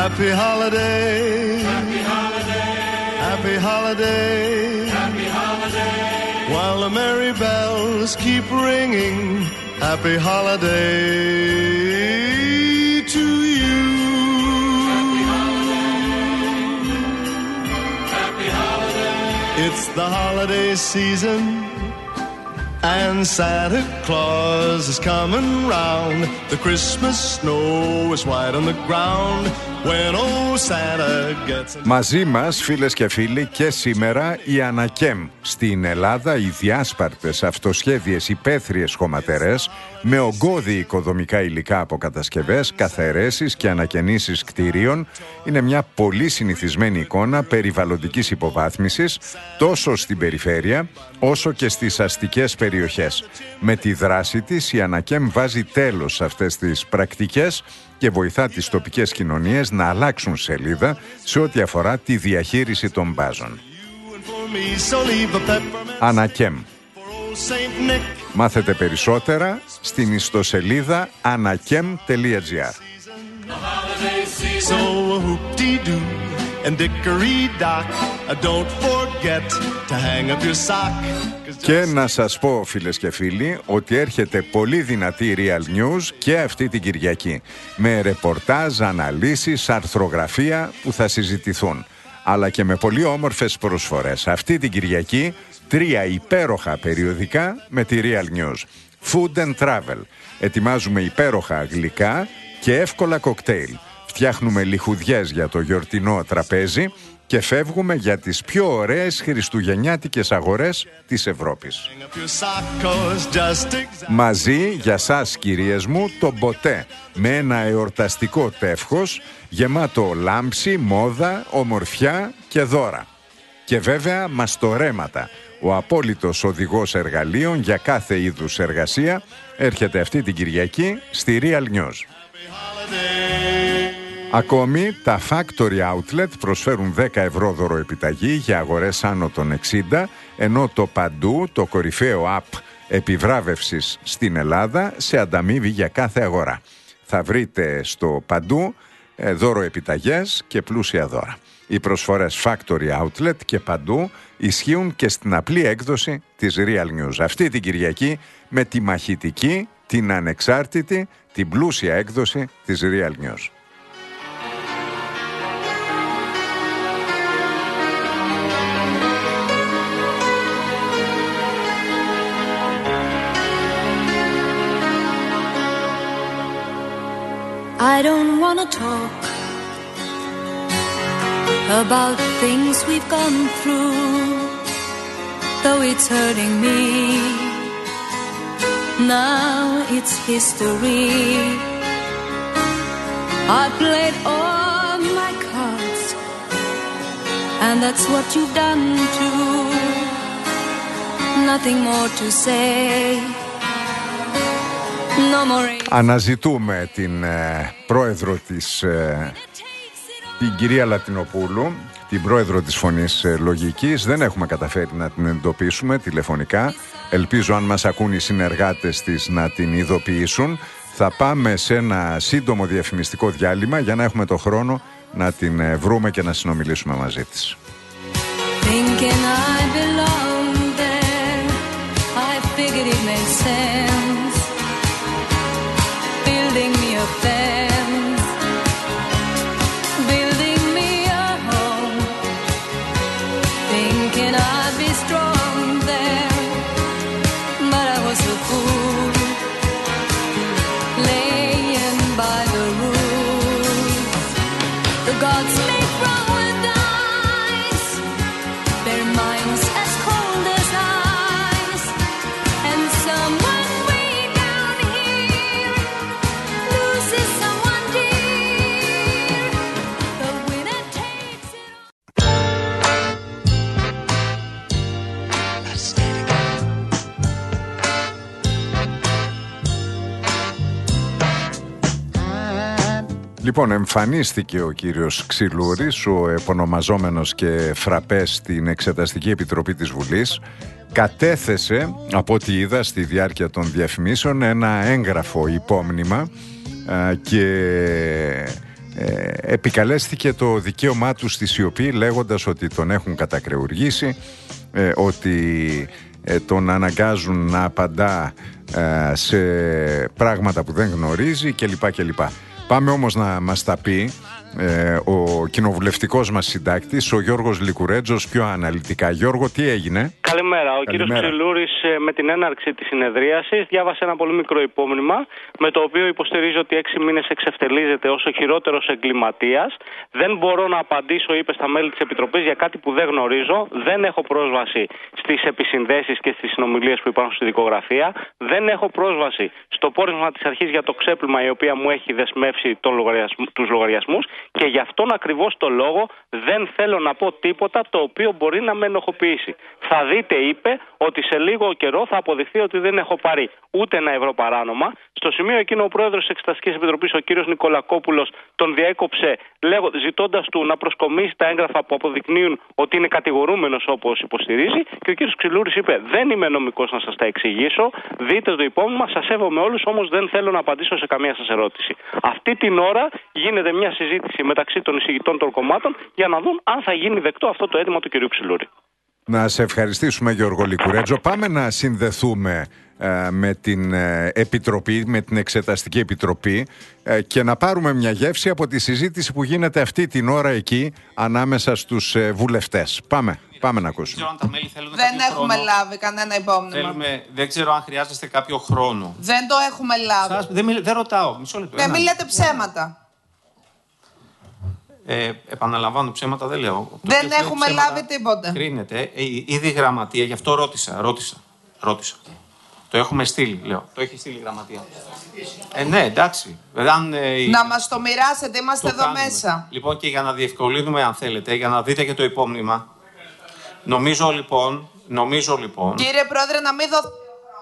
Happy holiday. Happy holiday. Happy holiday. Happy holiday. While the merry bells keep ringing. Happy holiday to you. Happy holiday. Happy holiday. It's the holiday season. And Santa Claus is coming round. The Christmas snow is white on the ground. When old Santa gets... Μαζί μας, φίλες και φίλοι, και σήμερα η Ανακέμ. Στην Ελλάδα οι διάσπαρτες αυτοσχέδιες υπαίθριες χωματερές με ογκώδη οικοδομικά υλικά από κατασκευές, καθαρέσεις και ανακαινήσεις κτηρίων είναι μια πολύ συνηθισμένη εικόνα περιβαλλοντικής υποβάθμισης τόσο στην περιφέρεια όσο και στις αστικές περιοχές. Με τη δράση της η Ανακέμ βάζει τέλος σε αυτές τις πρακτικές και βοηθά τις τοπικές κοινωνίες να αλλάξουν σελίδα σε ό,τι αφορά τη διαχείριση των μπάζων. Ανακέμ. Μάθετε περισσότερα στην ιστοσελίδα anakem.gr. Και να σας πω, φίλες και φίλοι, ότι έρχεται πολύ δυνατή Real News και αυτή την Κυριακή, με ρεπορτάζ, αναλύσεις, αρθρογραφία που θα συζητηθούν, αλλά και με πολύ όμορφες προσφορές. Αυτή την Κυριακή 3 υπέροχα περιοδικά με τη Real News. Food and Travel. Ετοιμάζουμε υπέροχα γλυκά και εύκολα κοκτέιλ. Φτιάχνουμε λιχουδιές για το γιορτινό τραπέζι και φεύγουμε για τις πιο ωραίες χριστουγεννιάτικες αγορές της Ευρώπης. Μαζί για σας, κυρίες μου, το μποτέ με ένα εορταστικό τεύχος γεμάτο λάμψη, μόδα, ομορφιά και δώρα. Και βέβαια μαστορέματα. Ο απόλυτος οδηγός εργαλείων για κάθε είδους εργασία έρχεται αυτή την Κυριακή στη Real News. Ακόμη, τα Factory Outlet προσφέρουν 10 ευρώ δωροεπιταγή για αγορές άνω των 60, ενώ το Παντού, το κορυφαίο app επιβράβευσης στην Ελλάδα, σε ανταμείβει για κάθε αγορά. Θα βρείτε στο Παντού δωροεπιταγές και πλούσια δώρα. Οι προσφορές Factory Outlet και Παντού ισχύουν και στην απλή έκδοση της Real News. Αυτή την Κυριακή με τη μαχητική, την ανεξάρτητη, την πλούσια έκδοση της Real News. I don't wanna talk about things we've gone through, though it's hurting me. Now it's history. I played all my cards, and that's what you've done too. Nothing more to say. Αναζητούμε την πρόεδρο της, την κυρία Λατινοπούλου, την πρόεδρο της Φωνής Λογικής. Δεν έχουμε καταφέρει να την εντοπίσουμε τηλεφωνικά. Ελπίζω, αν μας ακούν οι συνεργάτες της, να την ειδοποιήσουν. Θα πάμε σε ένα σύντομο διαφημιστικό διάλειμμα για να έχουμε το χρόνο να την βρούμε και να συνομιλήσουμε μαζί της. Building me a fence, building me a home, thinking I'd be strong there, but I was a fool, laying by the rules. The gods make wrong with eyes, their minds as cold as ice, and someone Λοιπόν, εμφανίστηκε ο κύριος Ξυλούρης, ο επωνομαζόμενος και Φραπές, στην Εξεταστική Επιτροπή της Βουλής. Κατέθεσε, από ό,τι είδα στη διάρκεια των διαφημίσεων, ένα έγγραφο υπόμνημα και επικαλέστηκε το δικαίωμά του στη σιωπή, λέγοντας ότι τον έχουν κατακρεουργήσει, ότι τον αναγκάζουν να απαντά σε πράγματα που δεν γνωρίζει κλπ. Πάμε όμως να μας τα πει ο κοινοβουλευτικός μας συντάκτης, ο Γιώργος Λικουρέτζος, πιο αναλυτικά. Γιώργο, τι έγινε? Καλημέρα. Ο κύριος Ξυλούρης με την έναρξη της συνεδρίασης διάβασε ένα πολύ μικρό υπόμνημα με το οποίο υποστηρίζει ότι 6 μήνες εξευτελίζεται ως ο χειρότερος εγκληματίας. Δεν μπορώ να απαντήσω, είπε στα μέλη της Επιτροπής, για κάτι που δεν γνωρίζω. Δεν έχω πρόσβαση στις επισυνδέσεις και στις συνομιλίες που υπάρχουν στη δικογραφία. Δεν έχω πρόσβαση στο πόρισμα της αρχής για το ξέπλυμα, η οποία μου έχει δεσμεύσει τους λογαριασμούς. Και γι' αυτόν ακριβώς το λόγο δεν θέλω να πω τίποτα το οποίο μπορεί να με ενοχοποιήσει. Θα δείτε, είπε, ότι σε λίγο καιρό θα αποδειχθεί ότι δεν έχω πάρει ούτε ένα ευρώ παράνομα. Στο σημείο εκείνο ο πρόεδρος της Εξεταστικής Επιτροπής, ο κύριος Νικολακόπουλος, τον διέκοψε ζητώντας του να προσκομίσει τα έγγραφα που αποδεικνύουν ότι είναι κατηγορούμενος όπως υποστηρίζει. Και ο κύριος Ξυλούρης είπε: δεν είμαι νομικός να σας τα εξηγήσω. Δείτε το υπόμνημα, σας σέβομαι όλους, όμως δεν θέλω να απαντήσω σε καμία σας ερώτηση. Αυτή την ώρα γίνεται μια συζήτηση μεταξύ των εισηγητών των κομμάτων για να δουν αν θα γίνει δεκτό αυτό το αίτημα του κυρίου Ξυλούρη. Να σε ευχαριστήσουμε, Γιώργο Λικουρέτζο. Πάμε να συνδεθούμε με την Επιτροπή, με την Εξεταστική Επιτροπή και να πάρουμε μια γεύση από τη συζήτηση που γίνεται αυτή την ώρα εκεί ανάμεσα στους βουλευτές. Πάμε να ακούσουμε. Δεν έχουμε λάβει κανένα υπόμνημα. Δεν ξέρω αν χρειάζεστε κάποιο χρόνο. Δεν το έχουμε λάβει. Δεν ρωτάω. Μισό λεπτό. Δεν μιλάτε ψέματα. Επαναλαμβάνω, ψέματα δεν λέω. Δεν έχουμε λάβει τίποτα. Κρίνεται. Ήδη η γραμματεία, γι' αυτό ρώτησα. Το έχουμε στείλει, λέω. Το έχει στείλει η γραμματεία. Ναι, εντάξει. Να μας το μοιράσετε, είμαστε εδώ κάνουμε μέσα. Λοιπόν, και για να διευκολύνουμε, αν θέλετε, για να δείτε και το υπόμνημα. Νομίζω λοιπόν. Κύριε Πρόεδρε, να μην δοθεί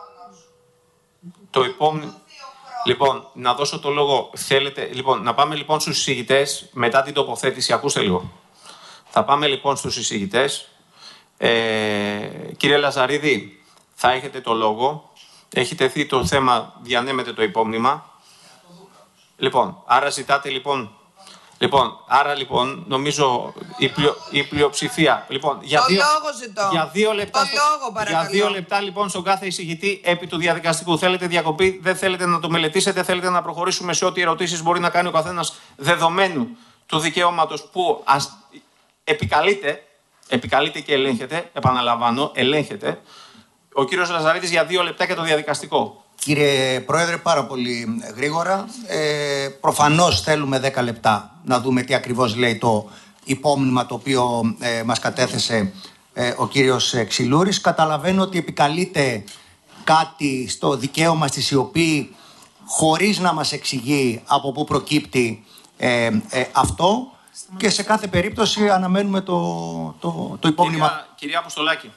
το υπόμνημα. Λοιπόν, να δώσω το λόγο. Θέλετε, λοιπόν, να πάμε λοιπόν στους εισηγητές μετά την τοποθέτηση. Ακούστε λίγο. Θα πάμε λοιπόν στους εισηγητές. Κύριε Λαζαρίδη, θα έχετε το λόγο. Έχει τεθεί το θέμα, διανέμετε το υπόμνημα. Λοιπόν, άρα ζητάτε λοιπόν. Άρα νομίζω η πλειοψηφία. Λοιπόν, λόγο ζητώ. Για 2 λεπτά. Για 2 λεπτά λοιπόν στον κάθε εισηγητή επί του διαδικαστικού. Θέλετε διακοπή, δεν θέλετε να το μελετήσετε, θέλετε να προχωρήσουμε σε ό,τι ερωτήσεις μπορεί να κάνει ο καθένας δεδομένου του δικαιώματος που επικαλείται και ελέγχεται. Επαναλαμβάνω, ελέγχεται. Ο κύριος Λαζαρίδης για 2 λεπτά για το διαδικαστικό. Κύριε Πρόεδρε, πάρα πολύ γρήγορα. Προφανώς θέλουμε 10 λεπτά να δούμε τι ακριβώς λέει το υπόμνημα το οποίο μας κατέθεσε ο κύριος Ξυλούρης. Καταλαβαίνω ότι επικαλείται κάτι στο δικαίωμα στη σιωπή χωρίς να μας εξηγεί από πού προκύπτει αυτό και σε κάθε περίπτωση αναμένουμε το υπόμνημα. Κυρία Αποστολάκη.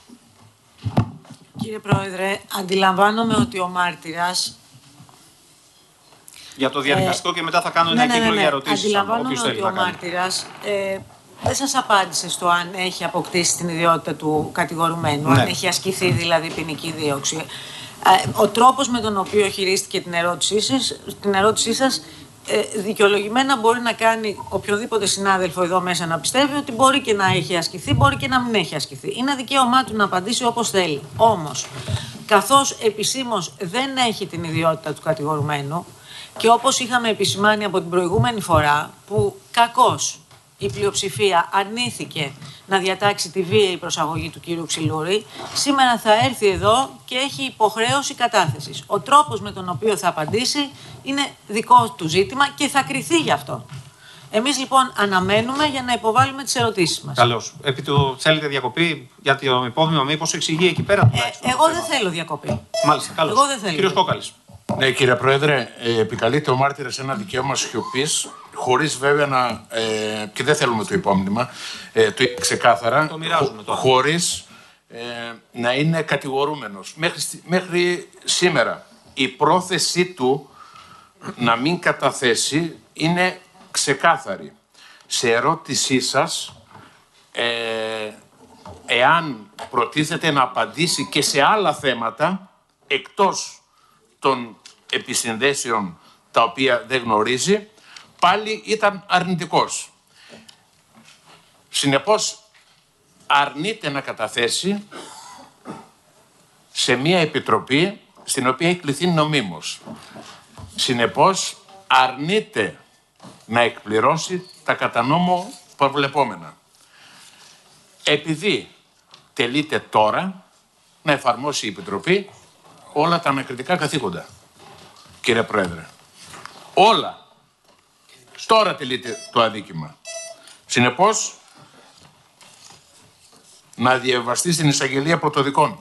Κύριε Πρόεδρε, αντιλαμβάνομαι ότι ο μάρτυρας... Για το διαδικαστικό και μετά θα κάνω ένα κύκλο για ερωτήσεις. Αντιλαμβάνομαι ότι ο μάρτυρας δεν σας απάντησε στο αν έχει αποκτήσει την ιδιότητα του κατηγορουμένου, αν έχει ασκηθεί δηλαδή ποινική δίωξη. Ο τρόπος με τον οποίο χειρίστηκε την ερώτησή σας δικαιολογημένα μπορεί να κάνει οποιοδήποτε συνάδελφο εδώ μέσα να πιστεύει ότι μπορεί και να έχει ασκηθεί, μπορεί και να μην έχει ασκηθεί. Είναι δικαίωμά του να απαντήσει όπως θέλει. Όμως, καθώς επισήμως δεν έχει την ιδιότητα του κατηγορουμένου και όπως είχαμε επισημάνει από την προηγούμενη φορά που κακώς η πλειοψηφία αρνήθηκε να διατάξει τη βίαιη προσαγωγή του κύριου Ξυλούρη, σήμερα θα έρθει εδώ και έχει υποχρέωση κατάθεσης. Ο τρόπος με τον οποίο θα απαντήσει είναι δικό του ζήτημα και θα κριθεί γι' αυτό. Εμείς λοιπόν αναμένουμε για να υποβάλουμε τις ερωτήσεις μας. Καλώς. Θέλετε διακοπή για το υπόμνημα, μήπως εξηγεί εκεί πέρα τουλάχιστον? Εγώ δεν θέλω διακοπή. Μάλιστα, καλώς. Εγώ δεν θέλω. Κύριος Κόκαλης. Ναι, κύριε Πρόεδρε, επικαλείται ο μάρτυρας ένα δικαίωμα σιωπής, χωρίς βέβαια να. Και δεν θέλουμε το υπόμνημα, το είπε ξεκάθαρα. Το μοιράζουμε τώρα. Χωρίς να είναι κατηγορούμενος. Μέχρι σήμερα η πρόθεσή του να μην καταθέσει είναι ξεκάθαρη. Σε ερώτησή σας, εάν προτίθεται να απαντήσει και σε άλλα θέματα εκτός των επισυνδέσεων τα οποία δεν γνωρίζει, πάλι ήταν αρνητικός. Συνεπώς αρνείται να καταθέσει σε μια επιτροπή στην οποία έχει κληθεί νομίμως. Συνεπώς αρνείται να εκπληρώσει τα κατά νόμο προβλεπόμενα. Επειδή τελείται τώρα να εφαρμόσει η Επιτροπή όλα τα ανακριτικά καθήκοντα. Κύριε Πρόεδρε, όλα. Τώρα τελείται το αδίκημα. Συνεπώς, να διαβαστεί στην εισαγγελία πρωτοδικών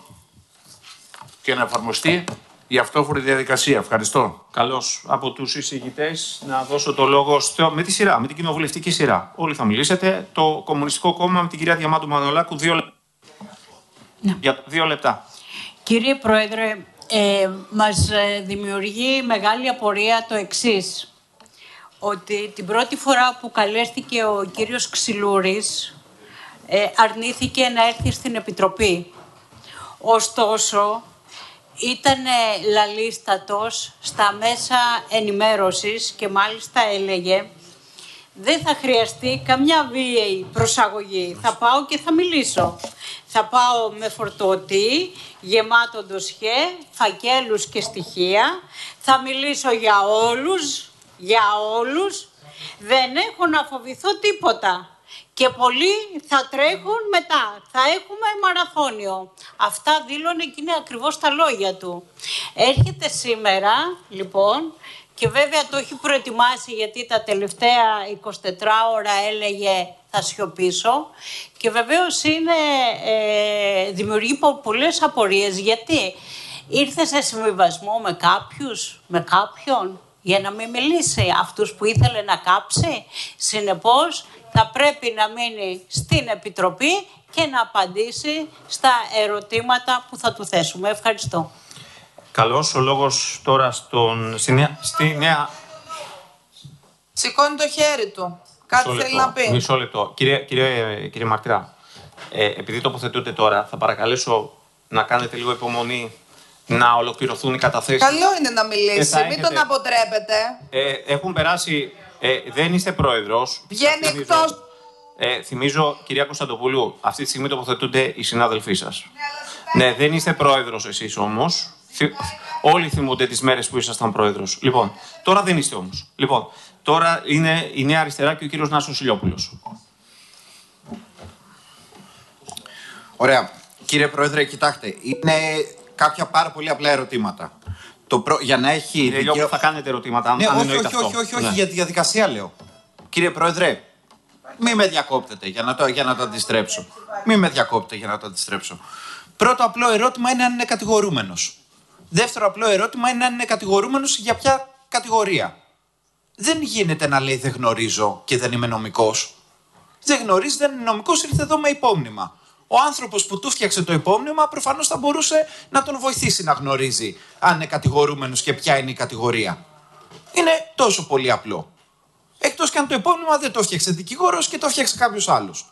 και να εφαρμοστεί η αυτόφορη διαδικασία. Ευχαριστώ. Καλώς. Από τους εισηγητές να δώσω το λόγο με τη σειρά, με την κοινοβουλευτική σειρά. Όλοι θα μιλήσετε. Το Κομμουνιστικό Κόμμα με την κυρία Διαμάντου Μανολάκου, 2 λεπτά. Ναι. Για 2 λεπτά. Κύριε Πρόεδρε, μας δημιουργεί μεγάλη απορία το εξής. Ότι την πρώτη φορά που καλέστηκε ο κύριος Ξυλούρης αρνήθηκε να έρθει στην Επιτροπή. Ωστόσο, ήταν λαλίστατος στα μέσα ενημέρωσης και μάλιστα έλεγε δεν θα χρειαστεί καμιά βίαιη προσαγωγή. Θα πάω και θα μιλήσω. Θα πάω με φορτωτή, γεμάτο ντοσιέ, φακέλους και στοιχεία. Θα μιλήσω για όλους. Δεν έχω να φοβηθώ τίποτα. Και πολλοί θα τρέχουν μετά. Θα έχουμε μαραθώνιο. Αυτά δήλωνε και είναι ακριβώς τα λόγια του. Έρχεται σήμερα, λοιπόν, και βέβαια το έχει προετοιμάσει γιατί τα τελευταία 24 ώρα έλεγε θα σιωπήσω. Και βεβαίως δημιουργεί πολλές απορίες. Γιατί ήρθε σε συμβιβασμό με κάποιον, για να μην μιλήσει αυτούς που ήθελε να κάψει. Συνεπώς, θα πρέπει να μείνει στην Επιτροπή και να απαντήσει στα ερωτήματα που θα του θέσουμε. Ευχαριστώ. Καλώς. Ο λόγος τώρα στη νέα... Σηκώνει το χέρι του. Κάτι θέλει να πει. Μισό λεπτό. Κύριε Μαρτυρά, επειδή τοποθετούνται τώρα, θα παρακαλέσω να κάνετε λίγο υπομονή να ολοκληρωθούν οι καταθέσεις. Καλό είναι να μιλήσει, μην τον αποτρέπετε. Έχουν περάσει... δεν είστε πρόεδρος. Βγαίνει εκτός. Θυμίζω, κυρία Κωνσταντοπούλου, αυτή τη στιγμή τοποθετούνται οι συνάδελφοί σας. Ναι, δεν είστε πρόεδρος εσείς όμως. Όλοι θυμούνται τις μέρες που ήσασταν πρόεδρος. Λοιπόν, τώρα δεν είστε όμως. Λοιπόν, τώρα είναι η Νέα Αριστερά και ο κύριος Νάσος Ηλιόπουλος. Ωραία. Κύριε Πρόεδρε, κοιτάξτε, είναι κάποια πάρα πολύ απλά ερωτήματα. Για να έχει. Κύριε θα κάνετε ερωτήματα, ναι, αν εννοείται αυτό. Όχι, για τη διαδικασία λέω. Κύριε Πρόεδρε, μην με διακόπτετε για να το αντιστρέψω. Μην με διακόπτετε για να το αντιστρέψω. Πρώτο απλό ερώτημα είναι αν είναι κατηγορούμενος. Δεύτερο απλό ερώτημα είναι αν είναι κατηγορούμενος για ποια κατηγορία. Δεν γίνεται να λέει δεν γνωρίζω και δεν είμαι νομικός. Δεν γνωρίζει, δεν είναι νομικός, ήρθε εδώ με υπόμνημα. Ο άνθρωπος που του φτιάξε το υπόμνημα προφανώς θα μπορούσε να τον βοηθήσει να γνωρίζει αν είναι κατηγορούμενος και ποια είναι η κατηγορία. Είναι τόσο πολύ απλό. Εκτός και αν το υπόμνημα δεν το φτιάξε δικηγόρος και το φτιάξε κάποιος άλλος.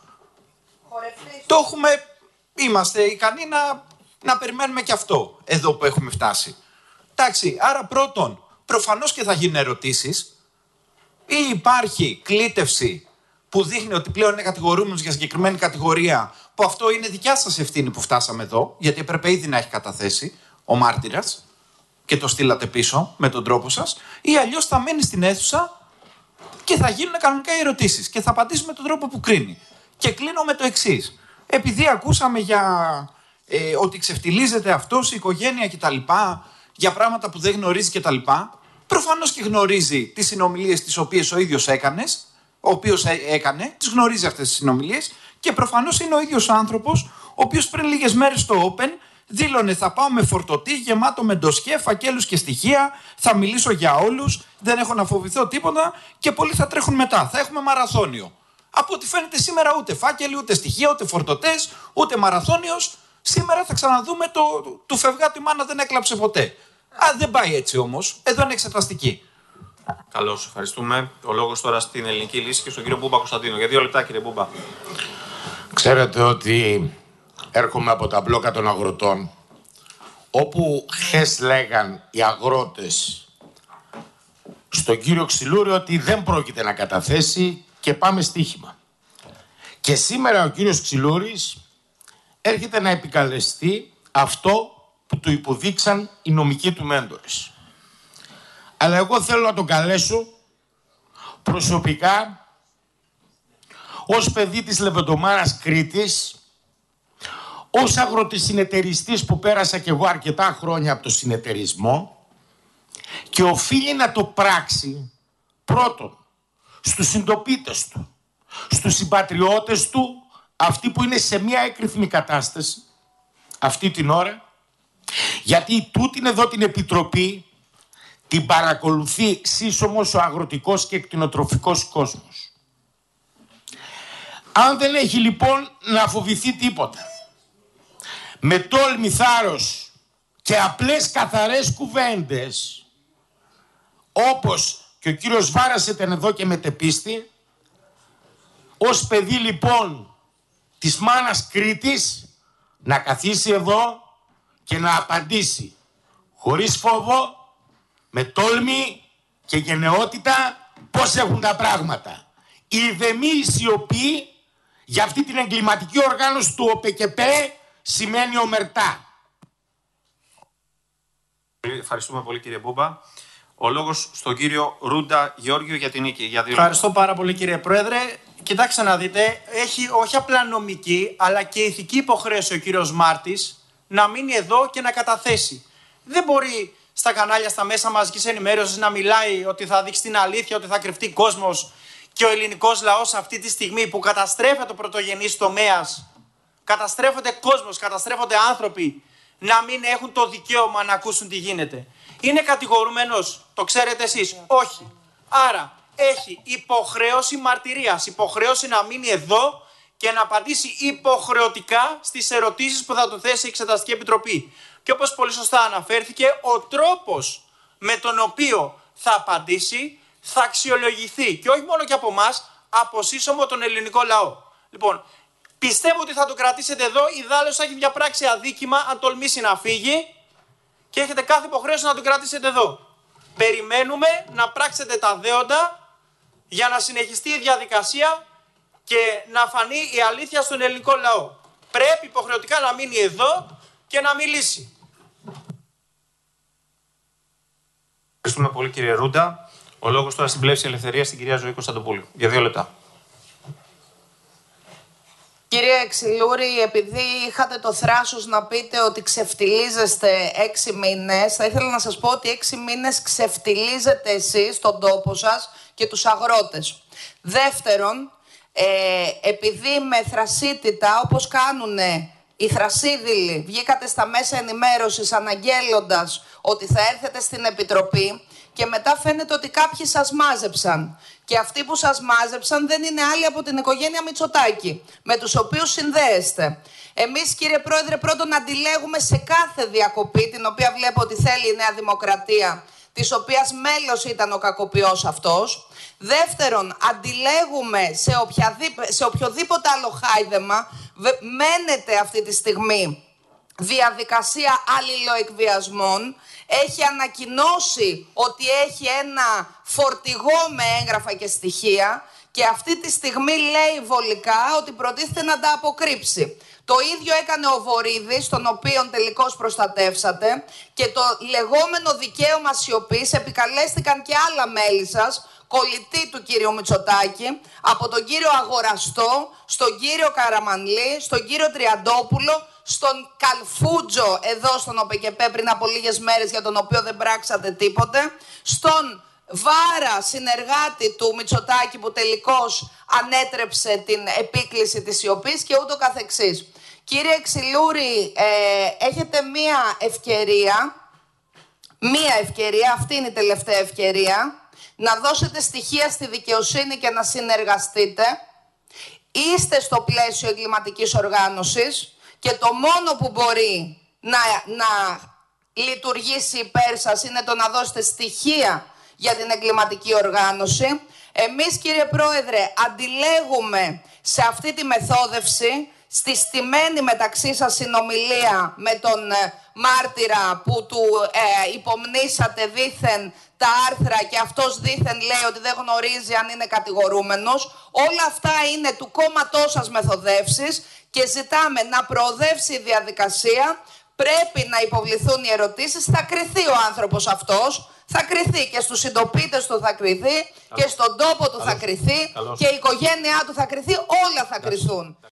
Το έχουμε, είμαστε ικανοί να περιμένουμε και αυτό εδώ που έχουμε φτάσει. Εντάξει, άρα πρώτον, προφανώς και θα γίνουν ερωτήσεις ή υπάρχει κλήτευση που δείχνει ότι πλέον είναι κατηγορούμενος για συγκεκριμένη κατηγορία, που αυτό είναι δικιά σας ευθύνη που φτάσαμε εδώ, γιατί έπρεπε ήδη να έχει καταθέσει ο μάρτυρας και το στείλατε πίσω με τον τρόπο σας, ή αλλιώς θα μένει στην αίθουσα και θα γίνουν κανονικά οι ερωτήσεις και θα απαντήσει με τον τρόπο που κρίνει. Και κλείνω με το εξής. Επειδή ακούσαμε για ότι ξεφτιλίζεται αυτός, η οικογένεια κτλ., για πράγματα που δεν γνωρίζει κτλ., προφανώς και γνωρίζει τις συνομιλίες τις οποίες ο ίδιος έκανε, τις γνωρίζει αυτές τις συνομιλίες και προφανώς είναι ο ίδιος ο άνθρωπος ο οποίος πριν λίγες μέρες στο Open δήλωνε θα πάω με φορτωτή γεμάτο με ντοσιέ, φακέλους και στοιχεία, θα μιλήσω για όλους, δεν έχω να φοβηθώ τίποτα και πολλοί θα τρέχουν μετά, θα έχουμε μαραθώνιο. Από ό,τι φαίνεται σήμερα ούτε φάκελοι, ούτε στοιχεία, ούτε φορτωτές, ούτε μαραθώνιος. Σήμερα θα ξαναδούμε του φευγάτου η μάνα δεν έκλαψε ποτέ. Δεν πάει έτσι όμως, εδώ είναι εξεταστική. Καλώς, ευχαριστούμε. Ο λόγος τώρα στην Ελληνική Λύση και στον κύριο Μπούμπα Κωνσταντίνο. Για 2 λεπτά, κύριε Μπούμπα. Ξέρετε ότι έρχομαι από τα μπλόκα των αγροτών, όπου χθες λέγαν οι αγρότες στον κύριο Ξυλούρη ότι δεν πρόκειται να καταθέσει και πάμε στοίχημα. Και σήμερα ο κύριος Ξυλούρης έρχεται να επικαλεστεί αυτό που του υποδείξαν οι νομικοί του μέντορες. Αλλά εγώ θέλω να τον καλέσω προσωπικά ως παιδί της Λεβεντομάνας Κρήτης, ως αγροτισυνεταιριστής που πέρασα κι εγώ αρκετά χρόνια από το συνεταιρισμό, και οφείλει να το πράξει πρώτον στους συντοπίτες του, στους συμπατριώτες του, αυτοί που είναι σε μια έκρηθμη κατάσταση αυτή την ώρα, γιατί τούτην εδώ την Επιτροπή την παρακολουθεί σύσσωμος ο αγροτικός και κτηνοτροφικός κόσμος. Αν δεν έχει λοιπόν να φοβηθεί τίποτα, με τόλμη, θάρρος και απλές καθαρές κουβέντες, όπως και ο κύριος Βάρας ήταν εδώ και μετεπίστη, ως παιδί λοιπόν της μάνας Κρήτης, να καθίσει εδώ και να απαντήσει χωρίς φόβο, με τόλμη και γενναιότητα πώς έχουν τα πράγματα. Η ιδεμή σιωπή για αυτή την εγκληματική οργάνωση του ΟΠΕΚΕΠΕ σημαίνει ομερτά. Ευχαριστούμε πολύ κύριε Μπούμπα. Ο λόγος στον κύριο Ρούντα Γεώργιο για την νίκη. Ευχαριστώ πάρα πολύ κύριε Πρόεδρε. Κοιτάξτε να δείτε, έχει όχι απλά νομική αλλά και ηθική υποχρέωση ο κύριος Μάρτης να μείνει εδώ και να καταθέσει. Δεν μπορεί στα κανάλια, στα μέσα μαζικής ενημέρωσης να μιλάει ότι θα δείξει την αλήθεια, ότι θα κρυφτεί κόσμος, και ο ελληνικός λαός αυτή τη στιγμή που καταστρέφεται ο πρωτογενής τομέας, καταστρέφονται κόσμος, καταστρέφονται άνθρωποι, να μην έχουν το δικαίωμα να ακούσουν τι γίνεται. Είναι κατηγορούμενος, το ξέρετε εσείς? Όχι. Άρα έχει υποχρέωση μαρτυρίας, υποχρέωση να μείνει εδώ και να απαντήσει υποχρεωτικά στις ερωτήσεις που θα του θέσει η Εξεταστική Επιτροπή. Και όπως πολύ σωστά αναφέρθηκε, ο τρόπος με τον οποίο θα απαντήσει θα αξιολογηθεί και όχι μόνο και από εμάς, από σύσσωμο τον ελληνικό λαό. Λοιπόν, πιστεύω ότι θα το κρατήσετε εδώ, ιδάλλως θα έχει διαπράξει αδίκημα αν τολμήσει να φύγει, και έχετε κάθε υποχρέωση να το κρατήσετε εδώ. Περιμένουμε να πράξετε τα δέοντα για να συνεχιστεί η διαδικασία και να φανεί η αλήθεια στον ελληνικό λαό. Πρέπει υποχρεωτικά να μείνει εδώ και να μιλήσει. Ευχαριστούμε πολύ κύριε Ρούντα. Ο λόγος τώρα στην Πλεύση Ελευθερίας στην κυρία Ζωή Κωνσταντοπούλου. Για 2 λεπτά. Κύριε Ξυλούρη, επειδή είχατε το θράσος να πείτε ότι ξεφτιλίζεστε 6 μήνες, θα ήθελα να σας πω ότι 6 μήνες ξεφτιλίζετε εσείς τον τόπο σας και τους αγρότες. Δεύτερον, επειδή με θρασίτητα, όπως κάνουν οι θρασίδηλοι, βγήκατε στα μέσα ενημέρωσης αναγγέλλοντας ότι θα έρθετε στην Επιτροπή, και μετά φαίνεται ότι κάποιοι σας μάζεψαν. Και αυτοί που σας μάζεψαν δεν είναι άλλοι από την οικογένεια Μητσοτάκη, με τους οποίους συνδέεστε. Εμείς, κύριε Πρόεδρε, πρώτον αντιλέγουμε σε κάθε διακοπή, την οποία βλέπω ότι θέλει η Νέα Δημοκρατία, της οποίας μέλος ήταν ο κακοποιός αυτός. Δεύτερον, αντιλέγουμε σε οποιοδήποτε άλλο χάιδεμα μένεται αυτή τη στιγμή διαδικασία αλληλοεκβιασμών. Έχει ανακοινώσει ότι έχει ένα φορτηγό με έγγραφα και στοιχεία και αυτή τη στιγμή λέει βολικά ότι προτίθεται να τα αποκρύψει. Το ίδιο έκανε ο Βορίδης, τον οποίον τελικώς προστατεύσατε, και το λεγόμενο δικαίωμα σιωπής επικαλέστηκαν και άλλα μέλη σας, κολλητή του κύριου Μητσοτάκη, από τον κύριο Αγοραστό, στον κύριο Καραμανλή, στον κύριο Τριαντόπουλο, στον Καλφούτζο εδώ στον ΟΠΕΚΕΠΕ πριν από λίγες μέρες, για τον οποίο δεν πράξατε τίποτε, στον Βάρα, συνεργάτη του Μητσοτάκη, που τελικώς ανέτρεψε την επίκληση της σιωπής, και ούτω καθεξής. Κύριε Ξυλούρη, έχετε μία ευκαιρία, αυτή είναι η τελευταία ευκαιρία, να δώσετε στοιχεία στη δικαιοσύνη και να συνεργαστείτε. Είστε στο πλαίσιο εγκληματικής οργάνωσης και το μόνο που μπορεί να λειτουργήσει υπέρ σας είναι το να δώσετε στοιχεία για την εγκληματική οργάνωση. Εμείς, κύριε Πρόεδρε, αντιλέγουμε σε αυτή τη μεθόδευση, στη στημένη μεταξύ σας συνομιλία με τον μάρτυρα που του υπομνήσατε δήθεν τα άρθρα και αυτός δήθεν λέει ότι δεν γνωρίζει αν είναι κατηγορούμενος. Όλα αυτά είναι του κόμματός σας μεθοδεύσεις και ζητάμε να προοδεύσει η διαδικασία. Πρέπει να υποβληθούν οι ερωτήσεις, θα κριθεί ο άνθρωπος αυτός, θα κριθεί και στους συντοπίτες του θα κριθεί και στον τόπο του θα κριθεί και η οικογένειά του θα κριθεί, όλα θα κριθούν.